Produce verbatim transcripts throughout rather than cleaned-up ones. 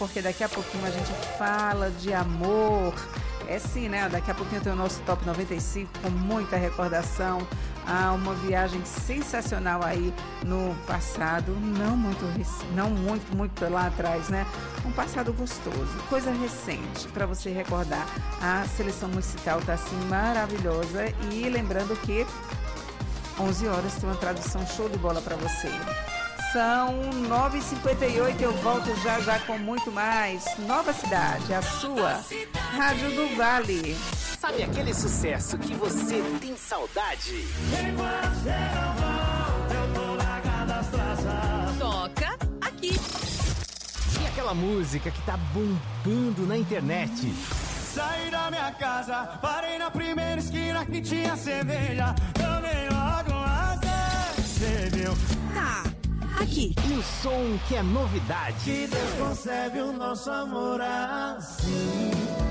porque daqui a pouquinho a gente fala de amor. É sim, né? Daqui a pouquinho tem o nosso Top noventa e cinco com muita recordação. Há uma viagem sensacional aí no passado, não muito, não muito, muito lá atrás, né? Um passado gostoso, coisa recente para você recordar. A seleção musical tá assim maravilhosa e lembrando que onze horas tem uma tradução show de bola para você. São nove e cinquenta e oito, eu volto já já com muito mais. Nova Cidade, a sua Rádio do Vale. Sabe aquele sucesso que você tem saudade? Toca aqui. E aquela música que tá bombando na internet? Saí da minha casa, parei na primeira esquina que tinha cerveja. Tomei logo uma cerveja. Tá, aqui. E o som que é novidade? Que Deus concebe o nosso amor assim.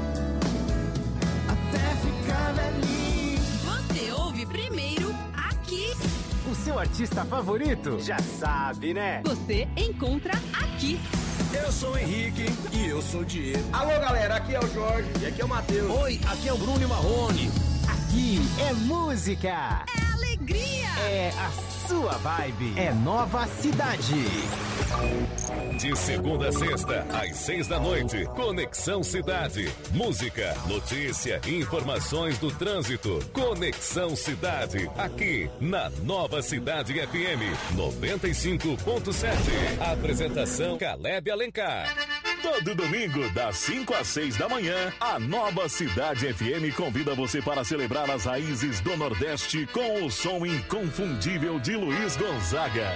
Você ouve primeiro aqui. O seu artista favorito? Já sabe, né? Você encontra aqui. Eu sou o Henrique e eu sou o Diego. Alô, galera, aqui é o Jorge e aqui é o Matheus. Oi, aqui é o Bruno e Marrone. Aqui é música. É alegria. É a sua vibe. É Nova Cidade. De segunda a sexta, às seis da noite, Conexão Cidade. Música, notícia, informações do trânsito. Conexão Cidade, aqui na Nova Cidade F M noventa e cinco ponto sete. Apresentação Caleb Alencar. Todo domingo, das cinco às seis da manhã, a Nova Cidade F M convida você para celebrar as raízes do Nordeste com o som inconfundível de Luiz Gonzaga.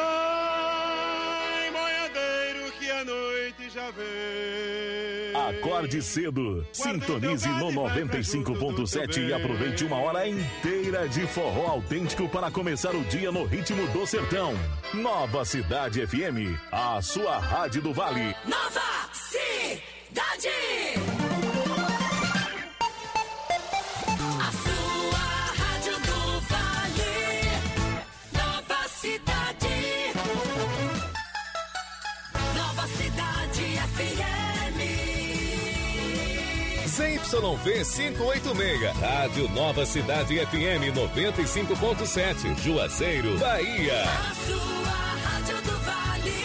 Vai, boiadeiro, que a noite já vem. Acorde cedo, sintonize no noventa e cinco ponto sete e aproveite uma hora inteira de forró autêntico para começar o dia no ritmo do sertão. Nova Cidade F M, a sua rádio do Vale. Nova Cidade. A sua rádio do Vale. Nova Cidade. Nova Cidade F M. Z Y V quinhentos e oitenta e seis, Rádio Nova Cidade F M noventa e cinco ponto sete, Juazeiro, Bahia. A sua rádio do Vale.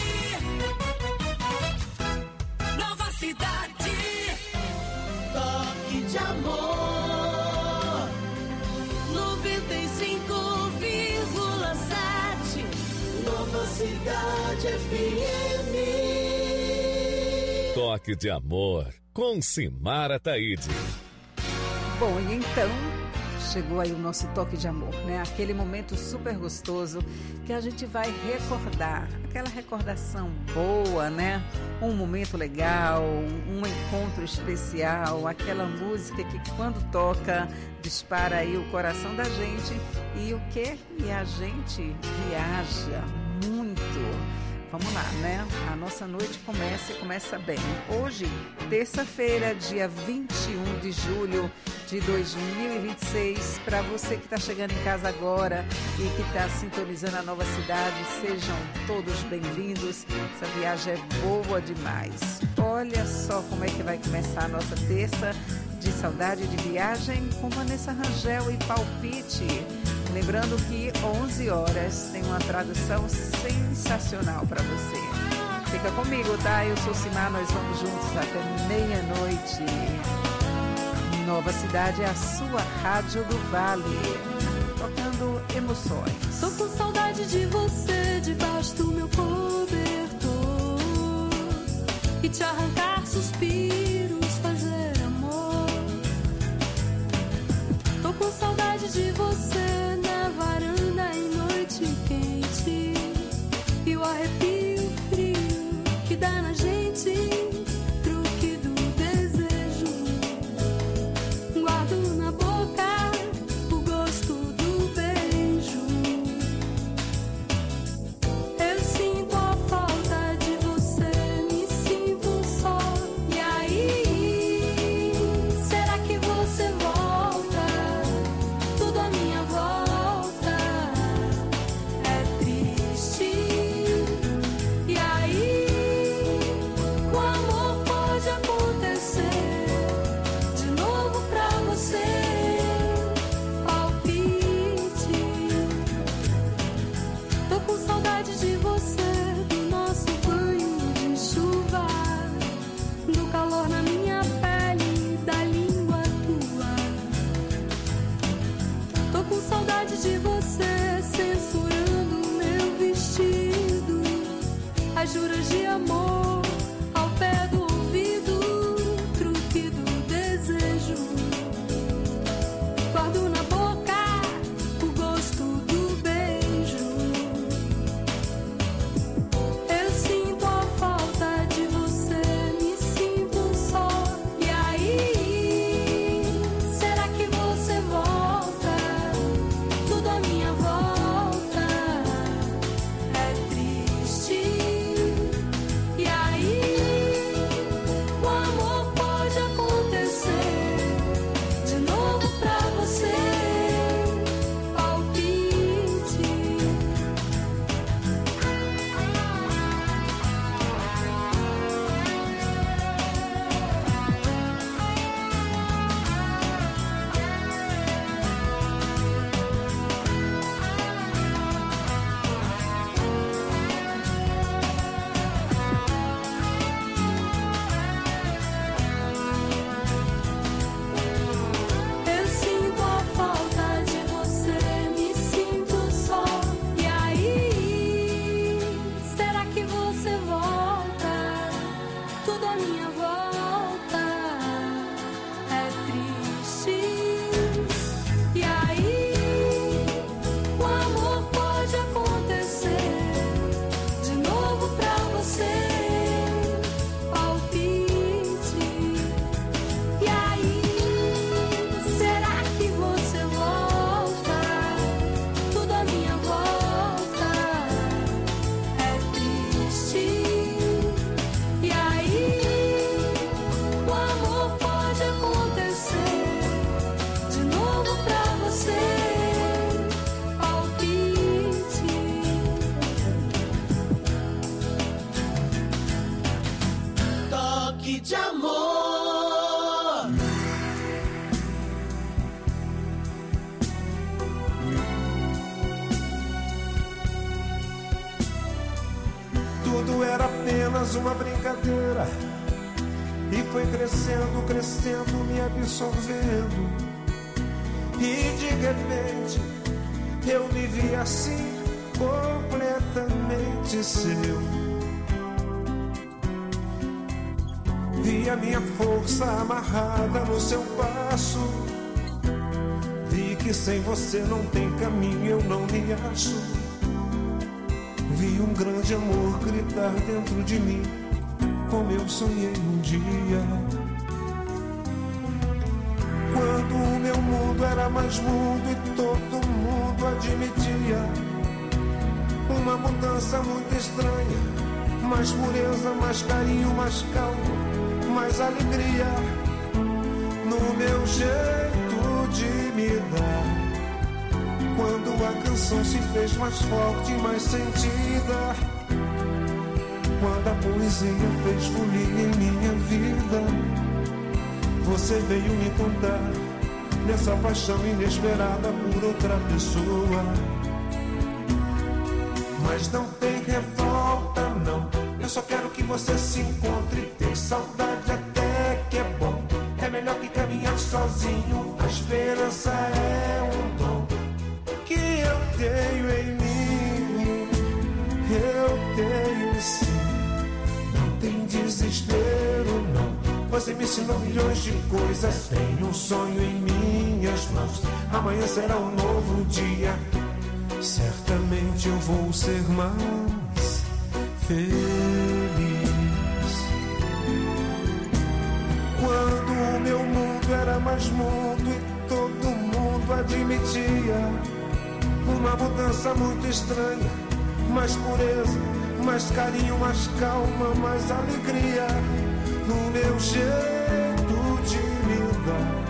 Nova Cidade. Toque de amor. noventa e cinco vírgula sete. Nova Cidade F M. Toque de amor, com Simara Taide. Bom, e então chegou aí o nosso toque de amor, né? Aquele momento super gostoso que a gente vai recordar, aquela recordação boa, né? Um momento legal, um encontro especial, aquela música que quando toca dispara aí o coração da gente e o quê? E a gente viaja muito. Vamos lá, né? A nossa noite começa e começa bem. Hoje, terça-feira, dia vinte e um de julho de dois mil e vinte e seis. Para você que está chegando em casa agora e que está sintonizando a Nova Cidade, sejam todos bem-vindos. Essa viagem é boa demais. Olha só como é que vai começar a nossa terça de saudade de viagem com Vanessa Rangel e Palpite. Lembrando que onze horas tem uma tradução sensacional para você. Fica comigo, tá? Eu sou Simar, nós vamos juntos até meia-noite. Nova Cidade é a sua rádio do Vale, tocando emoções. Tô com saudade de você debaixo do meu cobertor e te arrancar suspiros, fazer amor. Tô com saudade de você na varanda em noite quente e o arrepio frio que dá na gente, truque do desejo. Guardo na boca o gosto do beijo. Eu sinto a falta de você, me sinto só e a tudo à minha volta é triste. E aí, o amor pode acontecer de novo pra você. Palpite. E aí, será que você volta? Tudo à minha volta é triste. E aí, o amor pode acontecer de novo pra você. Palpite. Toque de amor. Tudo era apenas uma brincadeira e foi crescendo, crescendo, me absorvendo. E de repente eu me vi assim, completamente seu. Vi a minha força amarrada no seu passo. Vi que sem você não tem caminho, eu não me acho. Vi um grande amor gritar dentro de mim, como eu sonhei um dia. Quando o meu mundo era mais mundo e todo mundo admitia uma mudança muito estranha, mais pureza, mais carinho, mais calma, mais alegria no meu jeito de me dar. Quando a canção se fez mais forte, mais sentida, quando a poesia fez folia em minha vida, você veio me contar nessa paixão inesperada por outra pessoa. Mas não tem revolta, não. Eu só quero que você se encontre. Ter saudade até que é bom. É melhor que caminhar sozinho. A esperança é um dom que eu tenho em mim. Eu tenho sim. Não tem desespero, não. Você me ensinou milhões de coisas. Tenho um sonho em minhas mãos. Amanhã será um novo dia. Certamente eu vou ser mais feliz. Quando o meu mundo era mais mundo e todo mundo admitia uma mudança muito estranha, mais pureza, mais carinho, mais calma, mais alegria no meu jeito de me dar.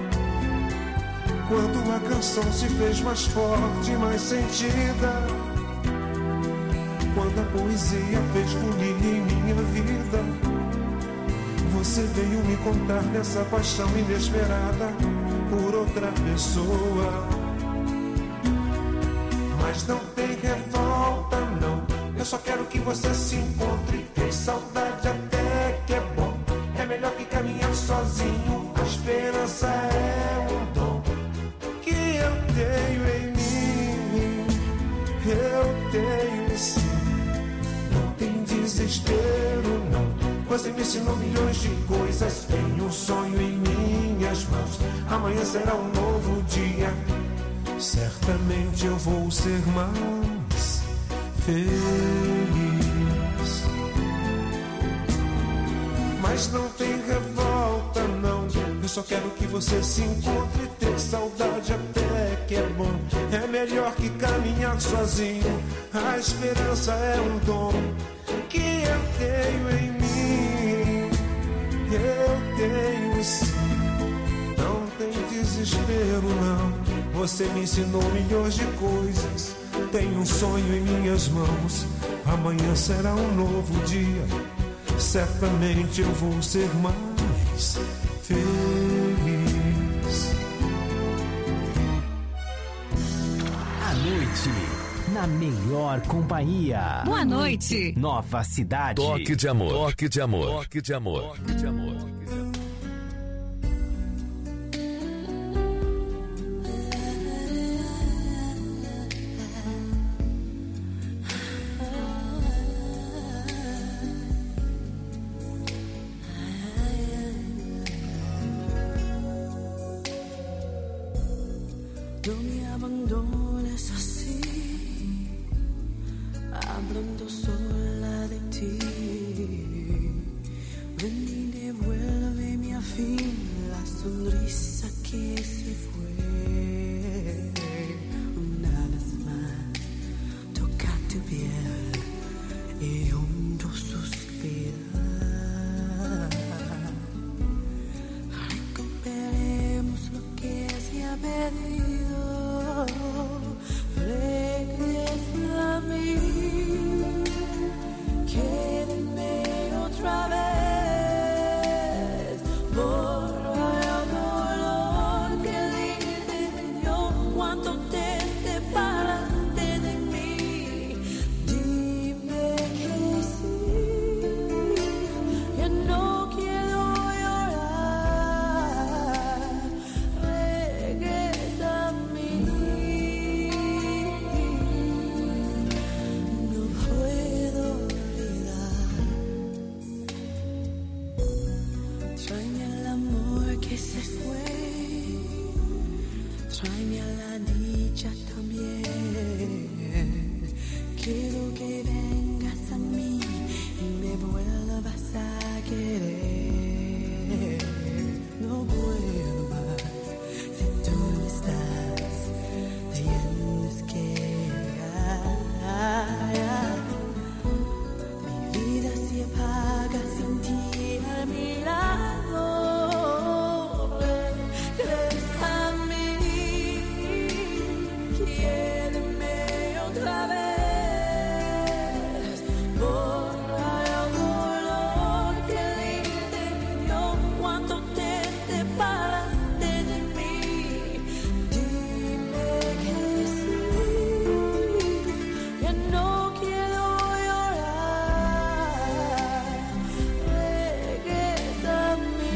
Quando a canção se fez mais forte, mais sentida, quando a poesia fez folia em minha vida, você veio me contar dessa paixão inesperada por outra pessoa. Mas não tem revolta, não. Eu só quero que você se encontre. Ter saudade até que é bom. É melhor que caminhar sozinho. A esperança é um dom que eu tenho em mim. Eu tenho sim. Não tem desespero, não. Você me ensinou milhões de coisas. Tenho um sonho em minhas mãos. Amanhã será um novo dia. Certamente eu vou ser mais feliz. Mas não tem revolta, não. Eu só quero que você se encontre. Ter saudade até que é bom. É melhor que caminhar sozinho. A esperança é um dom que eu tenho em mim. Eu tenho sim. Não tem desespero, não. Você me ensinou milhões de coisas. Tenho um sonho em minhas mãos. Amanhã será um novo dia. Certamente eu vou ser mais feliz. À noite, na melhor companhia. Boa noite. Nova Cidade. Toque de amor. Toque de amor. Toque de amor. Toque de amor. No me abandones así, hablando sola de ti. Ven y devuélveme a fin la sonrisa que se fue. Una vez más, toca tu piel y hondo suspirar. Recuperemos lo que se ha perdido. Regresa a mí, quédame otra vez. Borra el dolor que diste yo cuando te separaste de mí. Dime que sí, ya no quiero llorar. Regresa a mí. No puedo olvidar. Tráeme el amor que se fue. Tráeme a la dicha también. Quiero que vengas a mí y me vuelvas a querer. No puedo más si tú no estás. Tienes que llegar. Mi vida se apaga sin ti a mi lado. Regresa a mí, quiéreme otra vez. Borra el dolor que diste yo cuando te separaste de mí. Dime que sí, ya no quiero llorar. Regresa a mí.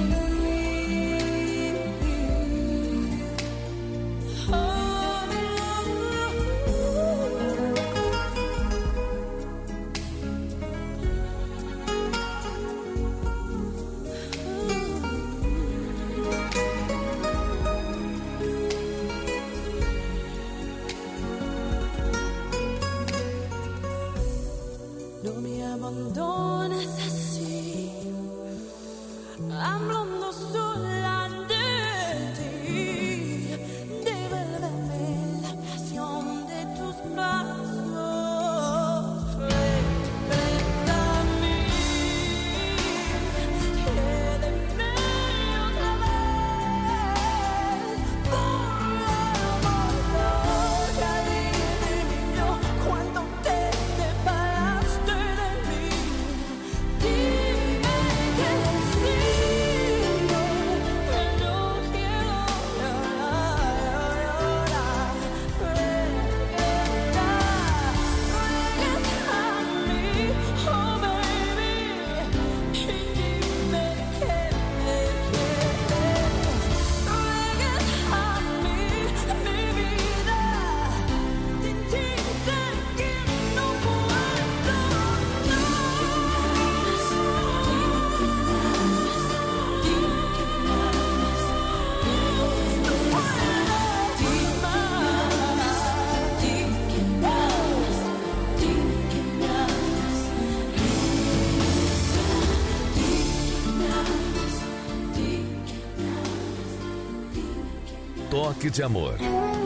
Oh, no me abandones así, hablando sola de ti. Devuélveme la pasión de tus brazos. Regresa a mí, quédame otra vez. Borra el dolor que diste yo cuando te separaste de mí. Dime que sí, que no quiero llorar, llorar. Regresa, regresa a mí, oh baby, y dime que me quieres. Regresa a mí, mi vida, sin ti sé que no puedo, no. Toque de Amor.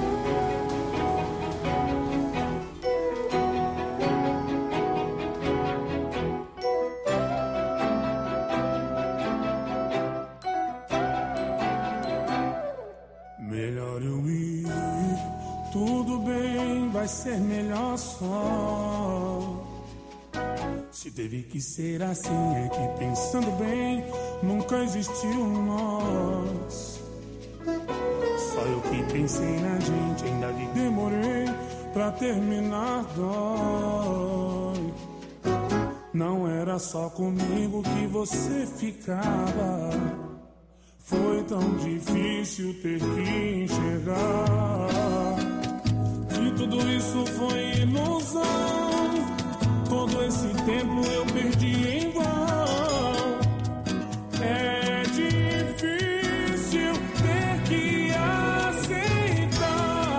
Melhor eu ir, tudo bem, vai ser melhor só. Se teve que ser assim, é que pensando bem, nunca existiu um nós. Só eu que pensei na gente, ainda que demorei pra terminar, dói. Não era só comigo que você ficava. Foi tão difícil ter que enxergar que tudo isso foi ilusão. Todo esse tempo eu perdi em vão. É difícil ter que aceitar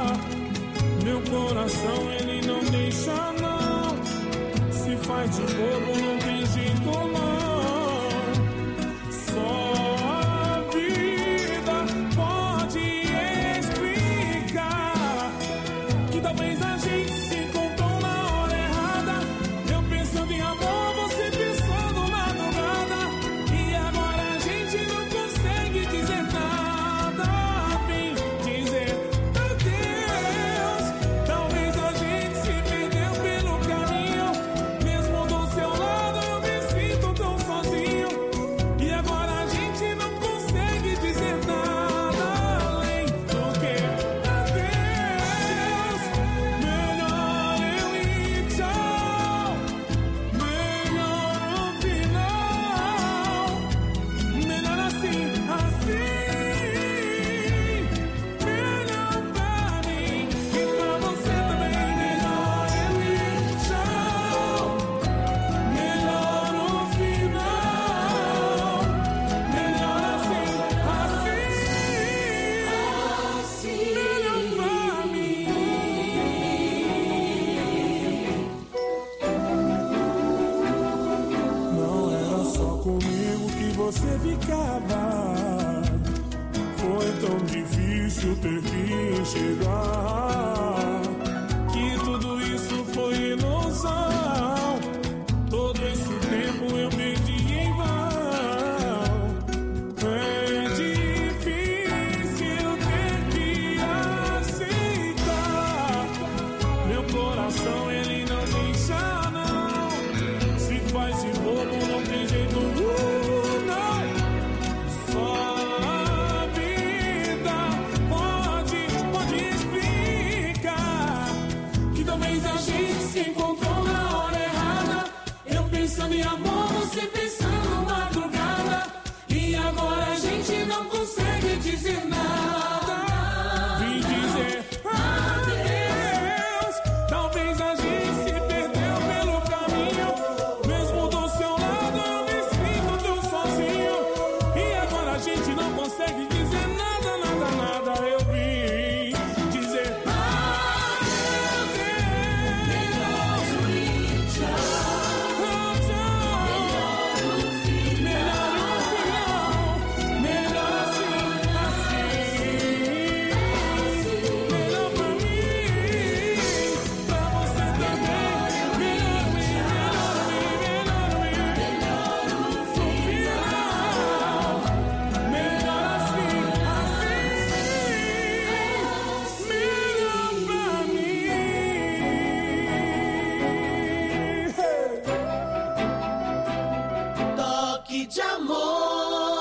você ficava. Foi tão difícil ter que enxergar que tudo isso foi ilusão. Todo esse tempo eu perdi em vão. É difícil ter que aceitar. Meu coração ele não deixa não. Se faz de bobo não tem jeito, uh, não. Só a vida pode, pode explicar que talvez a gente se encontrou na hora errada. Eu pensando em amor, você pensando madrugada. E agora a gente não consegue dizer nada. Vim dizer adeus. Talvez a gente se perdeu pelo caminho. Mesmo do seu lado eu me sinto tão sozinho. E agora a gente não consegue dizer nada, nada, nada. Eu vim dizer adeus. Melhor o fim, melhor o final. Melhor assim, assim. Melhor pra mim, pra você também. Melhor mim, melhor mim, melhor mim. No final, melhor assim, assim. Melhor pra mim. Toque de amor.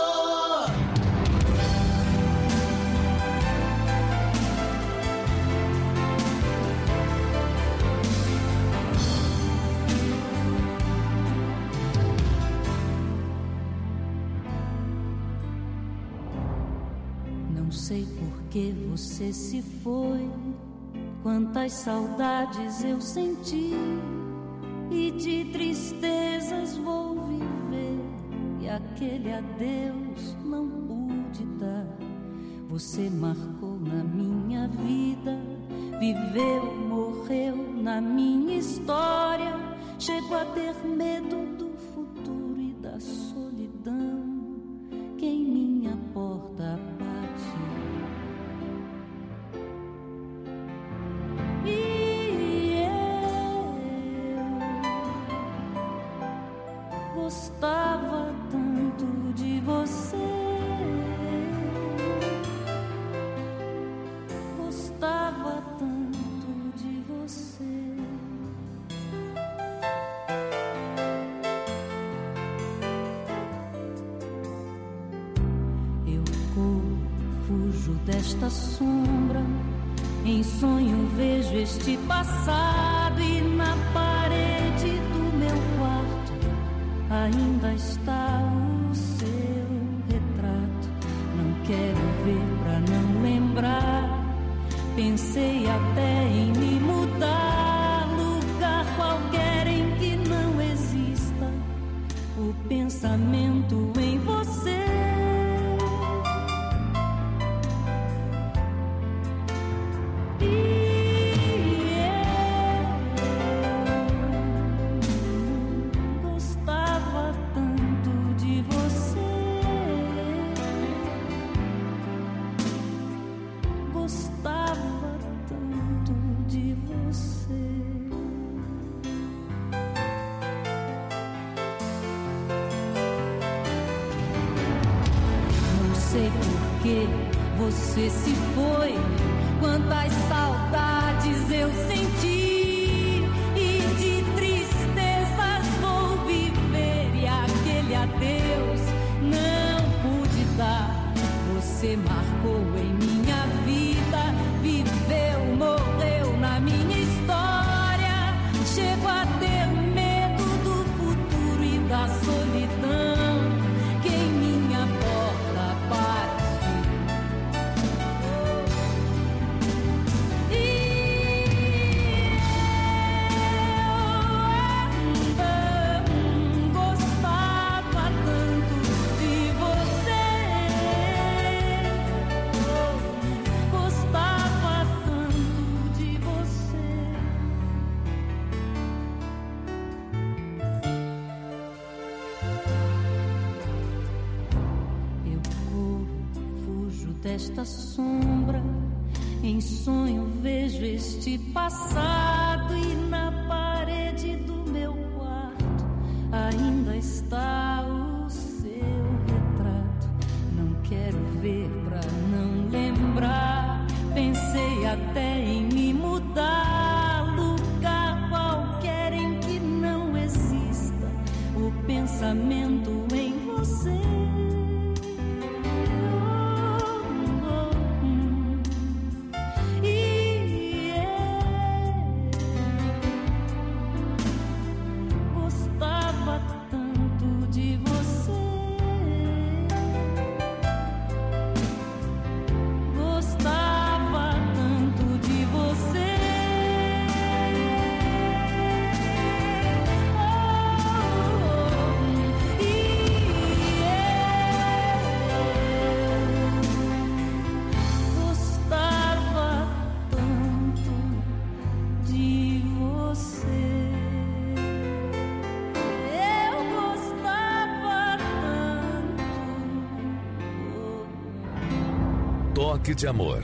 Não sei por que você se foi, quantas saudades eu senti, e de tristezas vou viver, e aquele adeus não pude dar. Você marcou na minha vida, viveu, morreu na minha história. Chego a ter medo do futuro e da solidão que em minha porta bate. E eu gostava tanto de você, gostava tanto de você. Eu corro, fujo desta sombra, em sonho vejo este passado, e na parede do meu quarto ainda está o seu retrato. Não quero ver pra não lembrar, pensei até em me mudar, lugar qualquer em que não exista o pensamento em você. Gostava tanto de você, gostava tanto de você. Não sei por que você se foi, quantas saudades eu senti, e de tristezas vou viver, e aquele adeus não pude dar. Você marcou em minha vida, viveu, morreu na minha história. Chego a ter medo do futuro e da solidão que em minha porta bate. E eu gostava tanto de você, desta sombra, em sonho vejo este passado, e na parede do meu quarto ainda está o seu retrato. Não quero ver pra não lembrar, pensei até em me mudar, lugar qualquer em que não exista o pensamento em você. Toque de Amor.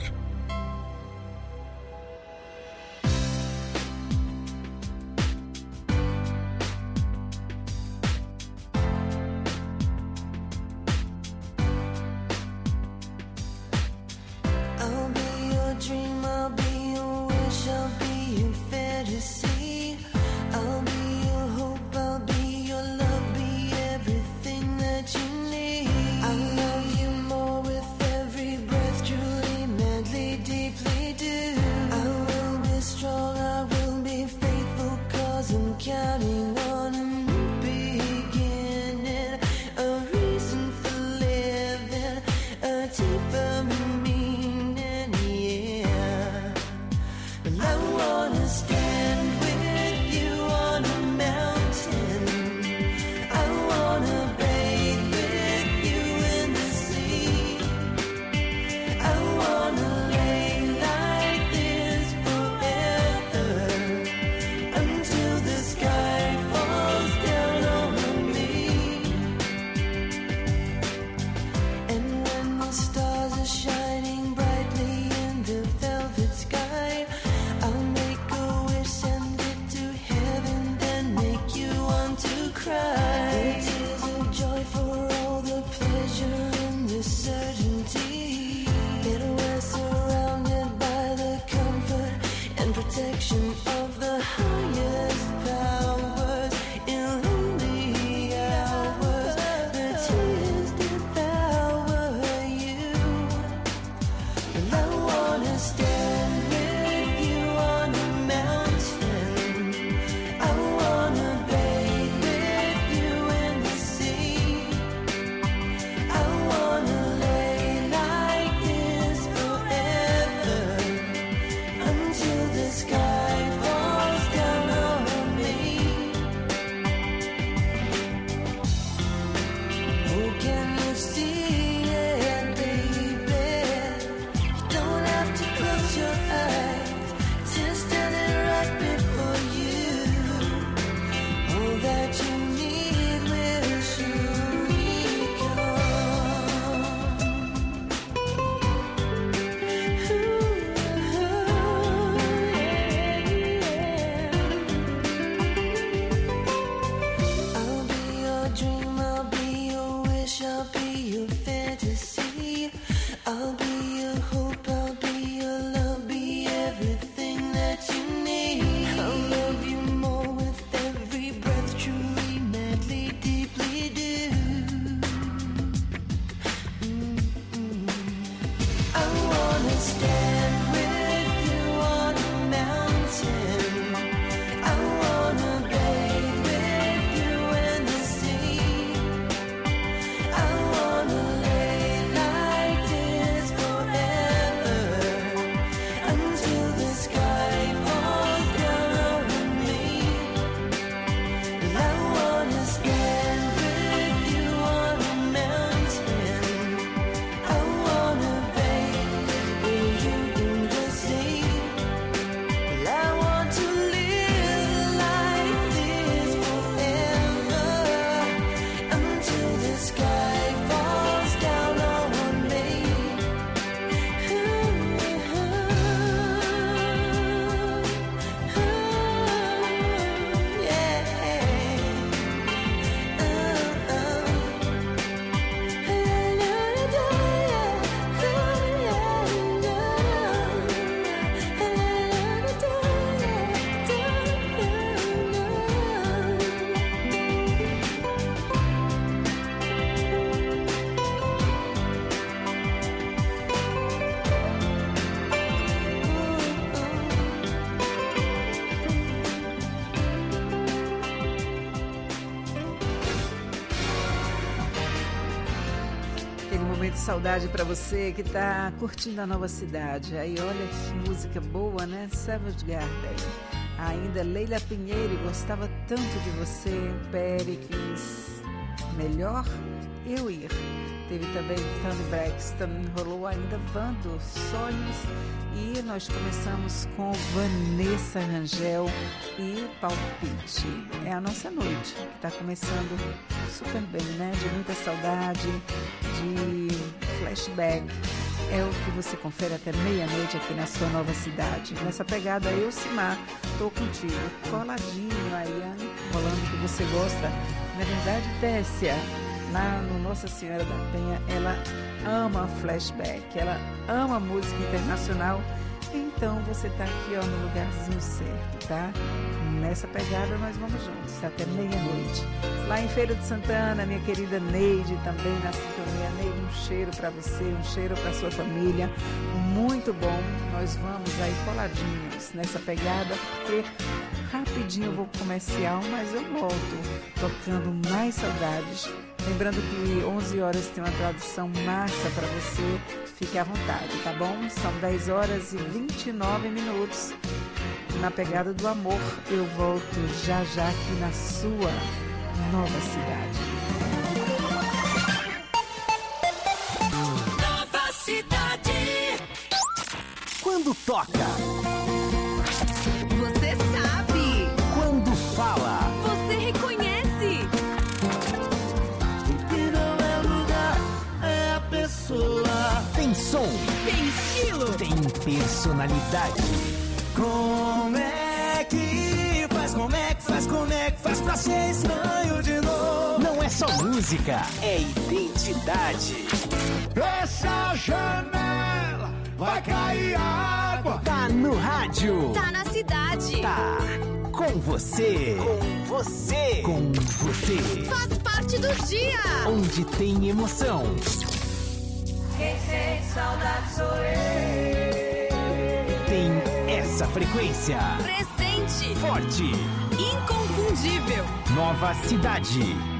You Aquele momento de saudade para você que tá curtindo a nova cidade. Aí olha que música boa, né? Savage Garden. Ainda Leila Pinheiro, gostava tanto de você. Péricles, melhor eu ir. Teve também Tony Braxton, rolou ainda Vando, Sonhos. E nós começamos com Vanessa Rangel e Palpite. É a nossa noite, que está começando super bem, né? De muita saudade, de flashback. É o que você confere até meia-noite aqui na sua nova cidade. Nessa pegada, eu, Simar, tô contigo, coladinho aí, rolando o que você gosta. Na verdade, Tessia, lá no Nossa Senhora da Penha, ela ama flashback, ela ama música internacional. Então você tá aqui, ó, no lugarzinho certo, tá? Nessa pegada nós vamos juntos até meia-noite. Lá em Feira de Santana, minha querida Neide também na sintonia. Neide, um cheiro para você, um cheiro para sua família, muito bom. Nós vamos aí coladinhos nessa pegada, porque rapidinho eu vou pro comercial, mas eu volto tocando mais saudades. Lembrando que onze horas tem uma tradução massa para você, fique à vontade, tá bom? São dez horas e vinte e nove minutos. Na pegada do amor, eu volto já já aqui na sua nova cidade. Nova cidade. Quando toca, você sabe. Quando fala, você reconhece. O que não é lugar é a pessoa. Tem som, tem estilo, tem personalidade. Como é que faz, como é que faz, como é que faz pra ser estranho de novo? Não é só música, é identidade. Essa janela vai cair água. Tá no rádio. Tá na cidade. Tá com você. Com você. Com você. Faz parte do dia. Onde tem emoção. Quem sente saudade sou eu. Tem essa frequência. Presente. Forte. Inconfundível. Nova cidade.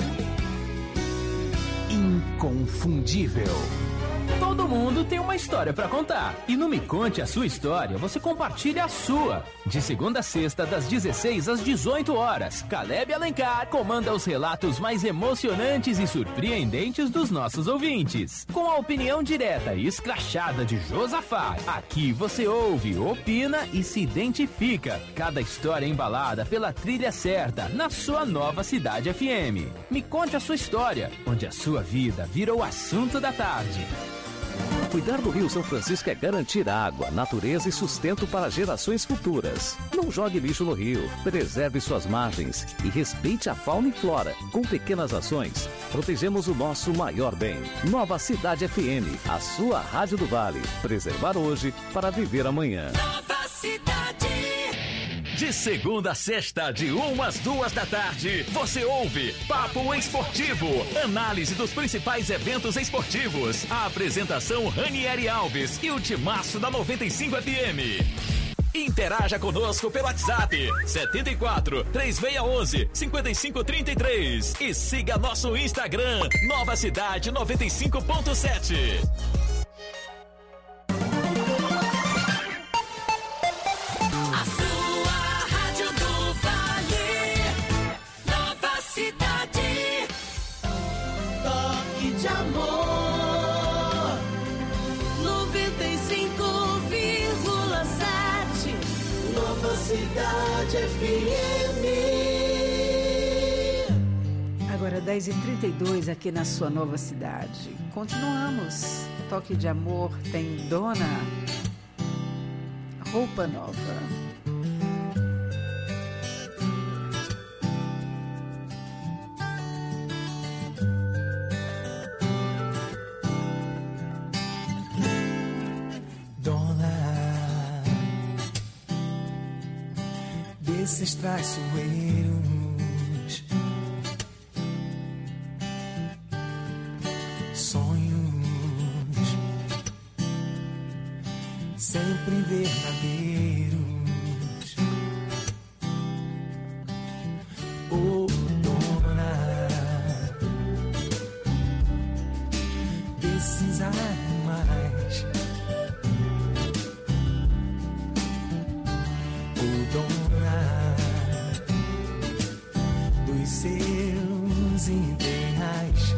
Inconfundível. Todo mundo tem uma história pra contar. E no Me Conte a Sua História, você compartilha a sua. De segunda a sexta, das dezesseis às dezoito horas, Caleb Alencar comanda os relatos mais emocionantes e surpreendentes dos nossos ouvintes. Com a opinião direta e escrachada de Josafá, aqui você ouve, opina e se identifica. Cada história embalada pela trilha certa, na sua nova cidade F M. Me Conte a Sua História, onde a sua vida vira o assunto da tarde. Cuidar do Rio São Francisco é garantir água, natureza e sustento para gerações futuras. Não jogue lixo no rio, preserve suas margens e respeite a fauna e flora. Com pequenas ações, protegemos o nosso maior bem. Nova Cidade F M, a sua rádio do Vale. Preservar hoje para viver amanhã. Nova Cidade. De segunda a sexta, de uma às duas da tarde, você ouve Papo Esportivo, análise dos principais eventos esportivos. A apresentação Ranieri Alves e o timaço da noventa e cinco F M. Interaja conosco pelo WhatsApp setenta e quatro, três seis um um, cinco cinco três três e siga nosso Instagram Nova Cidade noventa e cinco ponto sete. De amor, noventa e cinco vírgula sete, Nova Cidade F M. Agora dez e trinta e dois aqui na sua nova cidade. Continuamos. Toque de Amor tem Dona Roupa Nova. Esses traiçoeiros sonhos sempre verdadeiros. Oh, dona precisar mais. O dona dos seus ideais.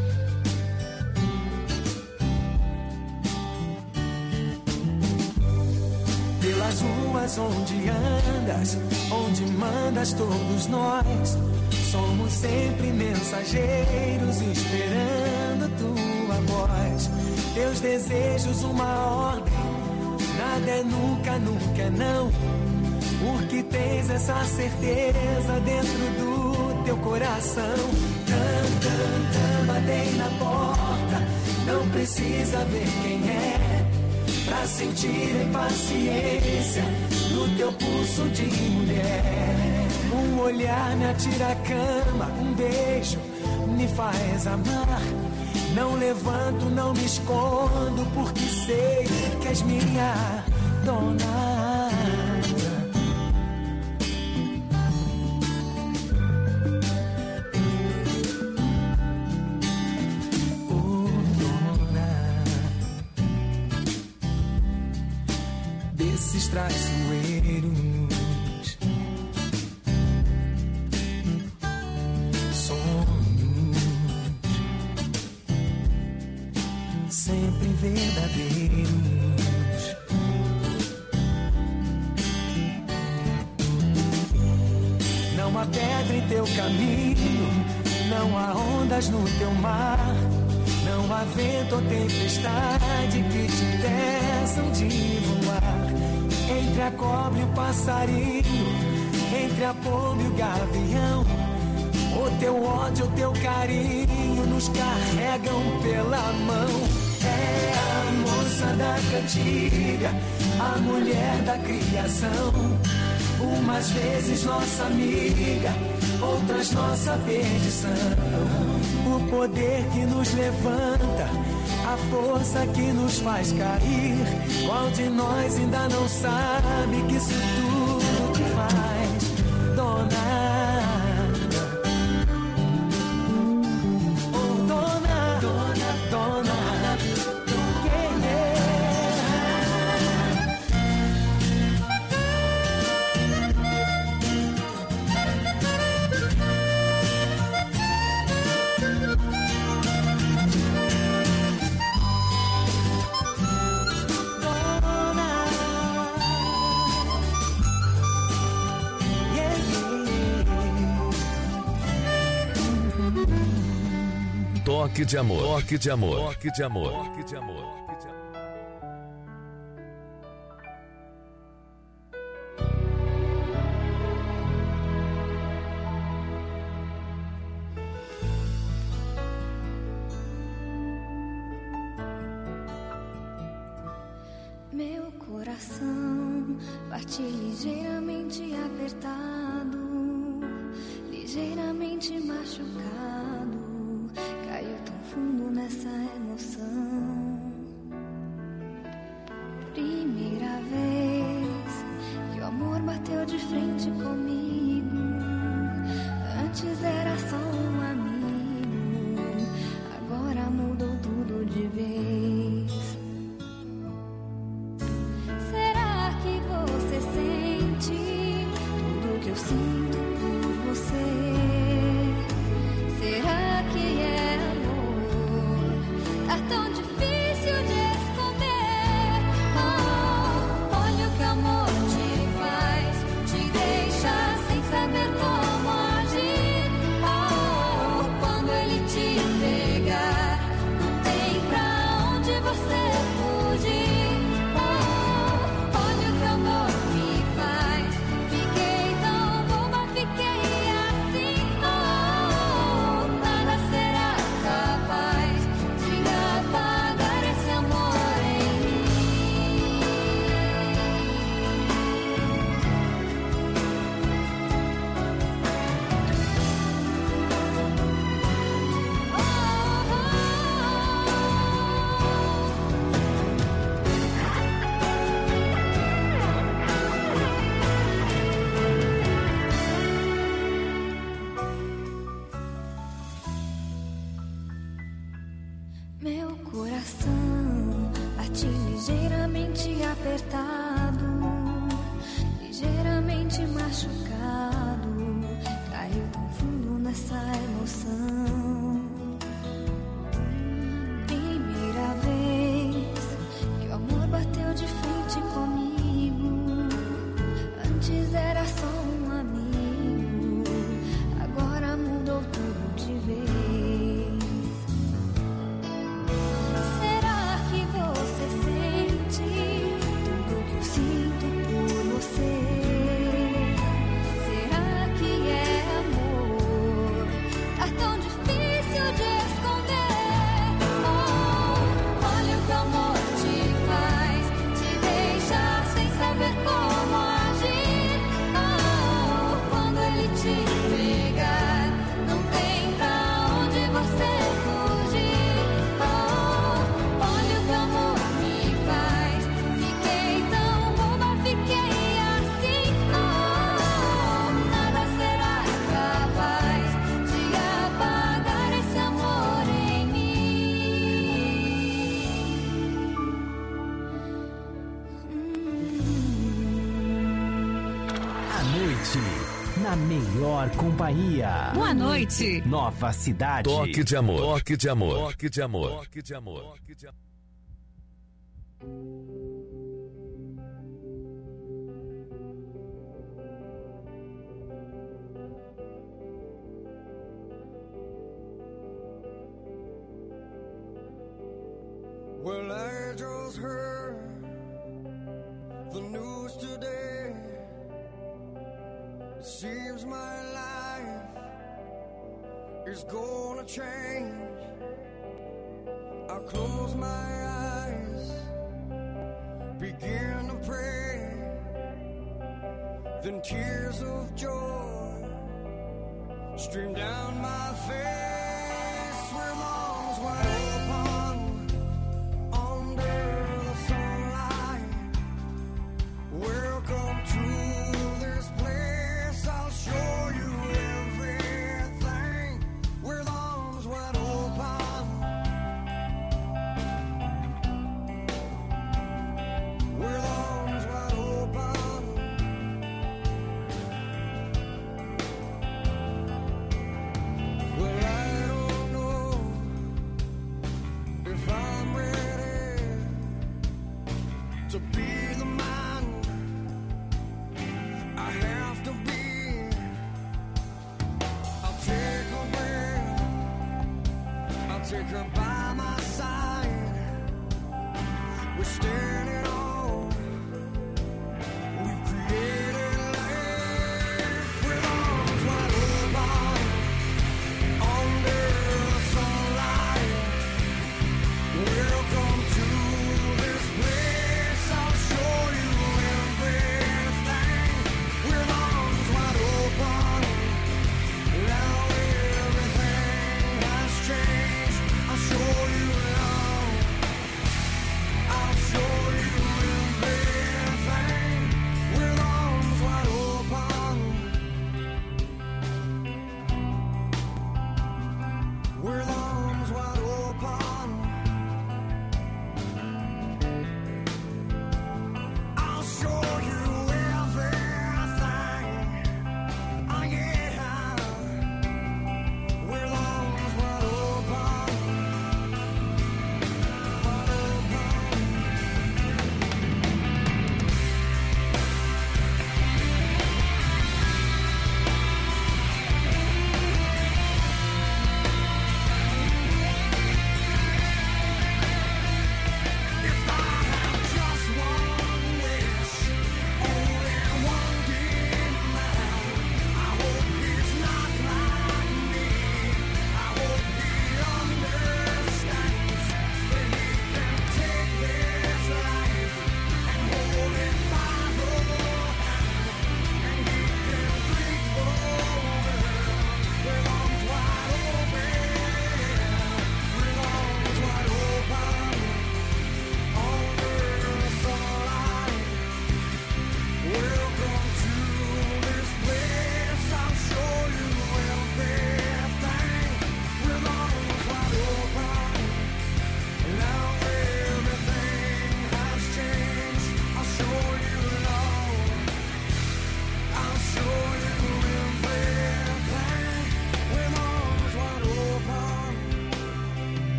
Pelas ruas onde andas, onde mandas, todos nós somos sempre mensageiros esperando tua voz. Teus desejos uma ordem, nada é nunca, nunca é não. Porque tens essa certeza dentro do teu coração. Tam, tam, tam, batei na porta, não precisa ver quem é, pra sentir a impaciência no teu pulso de mulher. Um olhar me atira a cama, um beijo me faz amar. Não levanto, não me escondo, porque sei que és minha dona. Oh, dona desses traiçoeiros. Sempre verdadeiros. Não há pedra em teu caminho, não há ondas no teu mar, não há vento ou tempestade que te impeçam de voar. Entre a cobra e o passarinho, entre a pomba e o gavião, o teu ódio, o teu carinho nos carregam pela mão. É a moça da cantiga, a mulher da criação. Umas vezes nossa amiga, outras nossa perdição. O poder que nos levanta, a força que nos faz cair. Qual de nós ainda não sabe que isso tudo te faz, dona? Toque de amor, toque de amor, toque de amor, toque de amor. Meu coração bate ligeiramente apertado, ligeiramente machucado. Caiu tão fundo nessa emoção. Primeira vez que o amor bateu de frente comigo. Antes era só um amigo, agora mudou tudo de vez. Será que você sente tudo que eu sinto por você? Será que é amor? Tá tão apertado, ligeiramente machucado, caiu tão fundo nessa emoção. Primeira vez que o amor bateu de frente comigo, antes era só um amigo, agora mudou tudo de vez. Será que você sente tudo que eu sinto por você? Será que é amor? Tá tão difícil de esconder. Oh, olha o que o amor te faz, te deixa sem saber como agir. Oh, quando ele te pegar, não tem pra onde você fugir. Oh, olha o que o amor me faz, fiquei tão boba, fiquei assim. Oh, nada será capaz de apagar esse amor em mim. À noite, na melhor companhia. Boa noite. Nova Cidade. Toque de amor. Toque de amor. Toque de amor. Toque de amor. Toque de amor. Well, I just heard the news today. It seems my life is gonna change. I close my eyes, begin to pray, then tears of joy stream down my face. Where lungs wide open under the sunlight. Welcome to this place, I'll show you everything. With arms wide open, with arms wide open. Well, I don't know if I'm ready to be the man I have to be. I'll take a breath, I'll take her by my side. We're standing on, we've created life. With arms wide open under the sunlight. Welcome to this place, I'll show you everything. With arms wide open, now everything has changed. I'll show you now, I'll show you.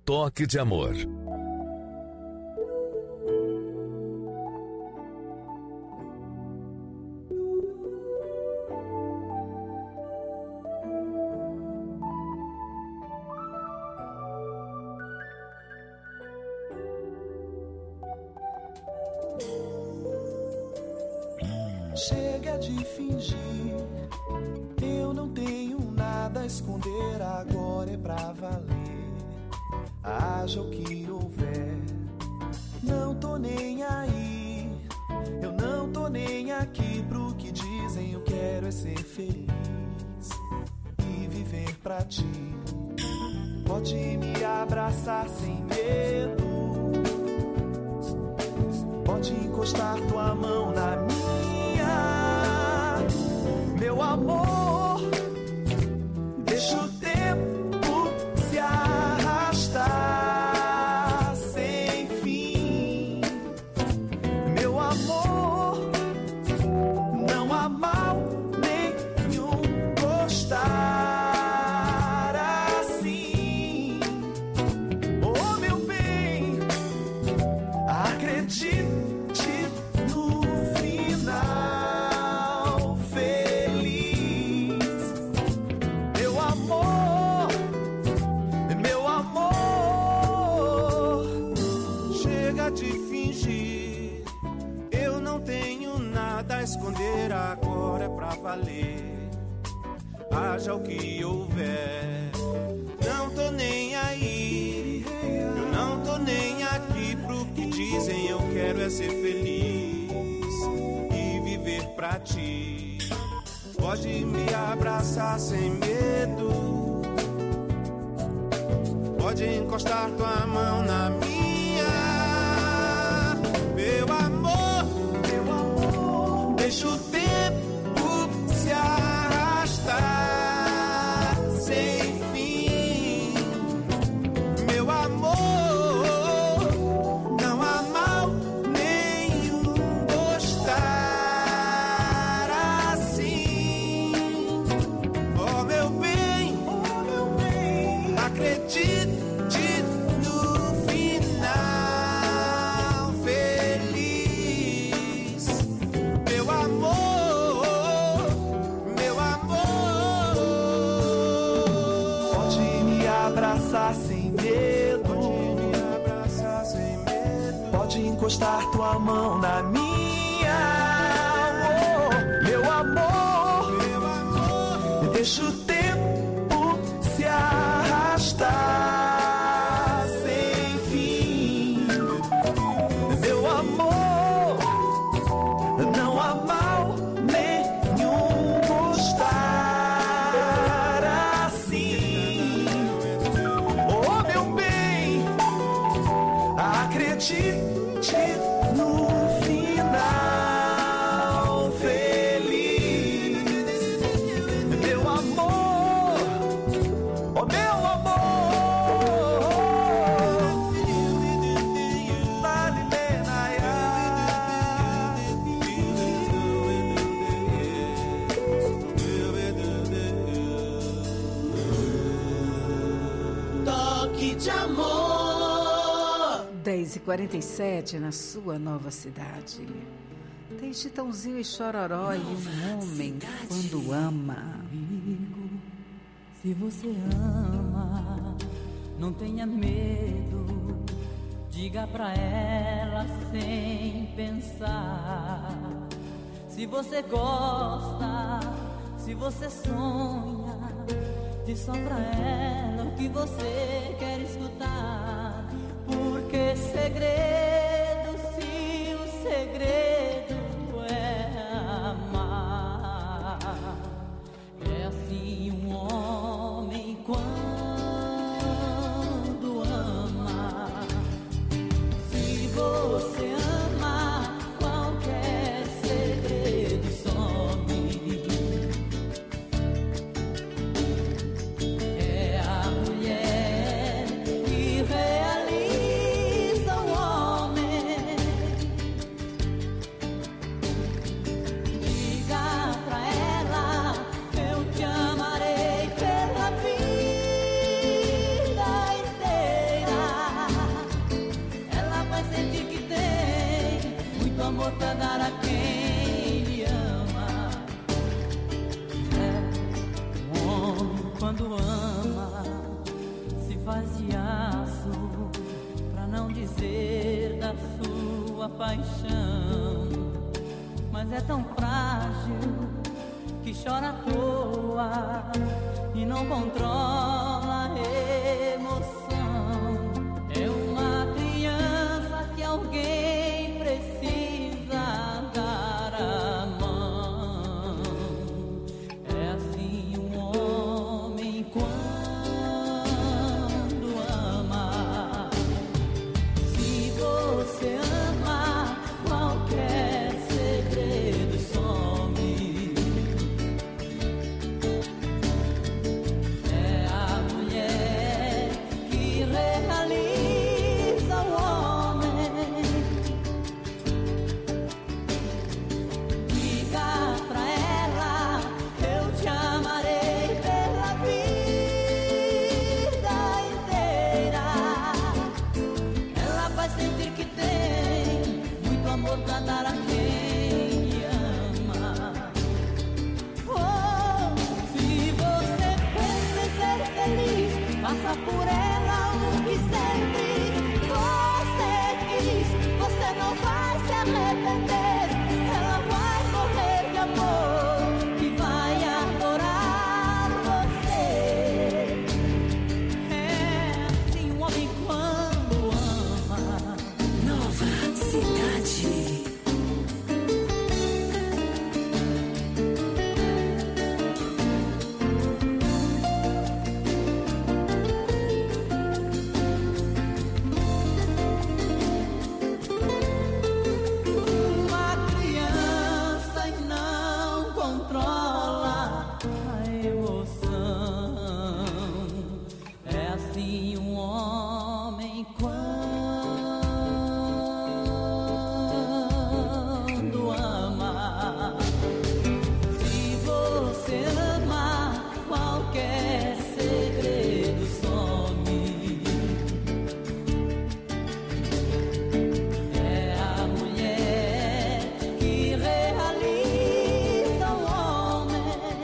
toque de amor. Chega de fingir, eu não tenho nada a esconder, agora é pra valer. Haja o que houver, não tô nem aí, eu não tô nem aqui pro que dizem, eu quero é ser feliz e viver pra ti. Pode me abraçar sem medo, pode encostar tua mão na minha. Meu amor, deixa o tempo se arrastar sem fim. Meu amor, não há mal nenhum gostar assim. Oh, meu bem, acredite no final feliz. Meu amor, meu amor, chega de fingir, eu não tenho nada a esconder, agora é pra valer. Haja o que houver, não tô nem aí, eu não tô nem aqui pro que dizem, eu quero é ser feliz e viver pra ti. Pode me abraçar sem medo, pode encostar tua mão na minha. Meu amor, meu amor, deixa o tempo se arrastar sem fim. Meu amor, não há mal nenhum gostar assim. Oh, meu bem, acredite no final feliz. Meu amor, meu amor, pode me abraçar sem medo, pode me abraçar sem medo, pode encostar tua mão na minha. Oh, meu amor, meu amor, deixa o tempo se arrastar sem fim. Meu amor, não há mal nenhum gostar assim. Oh, meu bem, acredite no final feliz. Meu amor, oh, meu amor, vale a pena. Toque de amor. dez e quarenta e sete na sua nova cidade. Tem Chitãozinho e Chororó e um homem quando ama. Se você ama, não tenha medo, diga pra ela sem pensar. Se você gosta, se você sonha, diz só pra ela o que você quer escutar. Porque segredo, se o segredo é amar, é assim um homem quando ama. Se você ama, qualquer segredo some. É a mulher que realiza o homem. paixão, mas é tão frágil que chora à toa e não controla a emoção. É uma criança que alguém precisa dar a mão. É assim um homem quando ama. Se você ama, qualquer segredo some. É a mulher que realiza o homem. Diga pra ela, eu te amarei pela vida inteira. Ela vai sentir que tem muito amor pra dar a quem ama. Oh, se você pensa em ser feliz, faça por ela o que sempre você quis. Você não vai se arrepender. Ela vai morrer de amor e vai adorar você. É assim um homem quando ama. Nova Cidade. Uma criança e não controla a emoção. É assim um homem quando ama. Se você ama, qualquer segredo some. É a mulher que realiza o homem.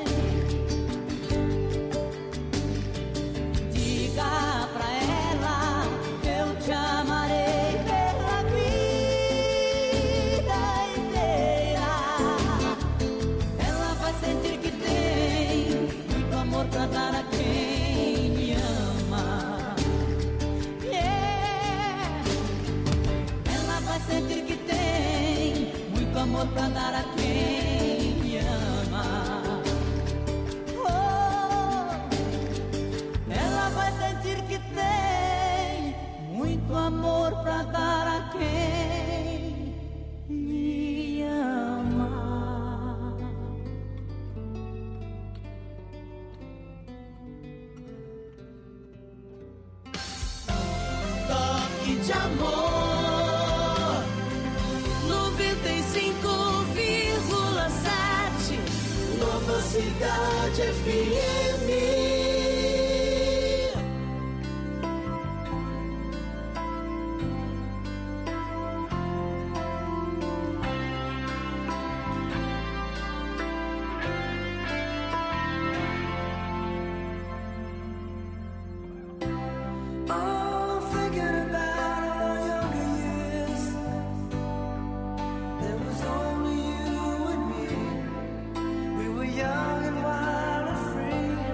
Diga pra ela, eu te amarei pela vida inteira. Ela vai sentir que tem muito amor pra dar a quem me ama. Yeah. Ela vai sentir que tem muito amor pra dar a quem me ama. Oh, ela vai sentir que tem muito amor pra dar a quem me ama. Toque de amor, noventa e cinco vírgula sete, Nova Cidade F M. Oh, thinking about our younger years, there was only you and me. We were young and wild and free.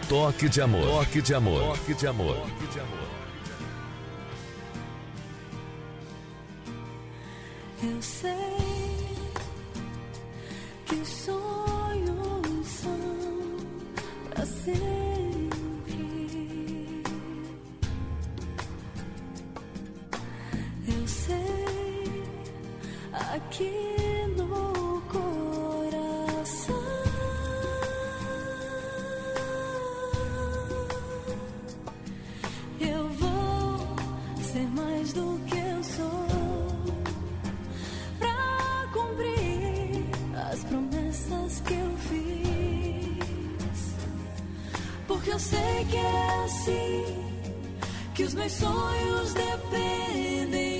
Toque de amor. Toque de amor. Toque de amor. Toque de amor. Eu sei que os sonhos são pra sempre. Eu sei aqui no coração eu vou ser mais do que eu sou. As promessas que eu fiz, porque eu sei que é assim que os meus sonhos dependem